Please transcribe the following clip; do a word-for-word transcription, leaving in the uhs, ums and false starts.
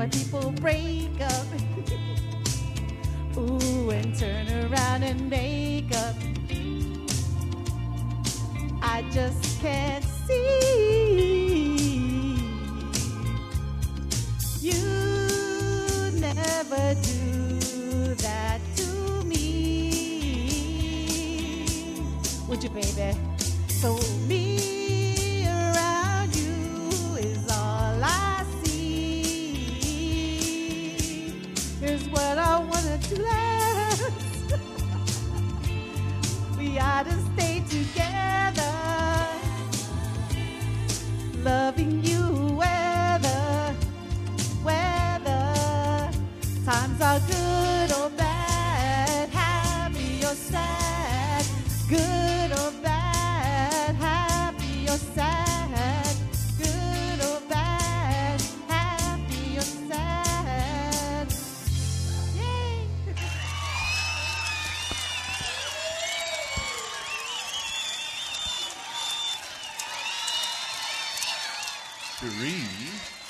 when people break up. Ooh, and turn around and make up. I just can't see. You never do that to me. Would you, baby? So me around you is all I see. Here's what I wanna do last. We ought to stay together, loving you whether, whether times are good or bad, happy or sad, good or bad, happy or sad, good or bad, happy or sad. Yay! Three.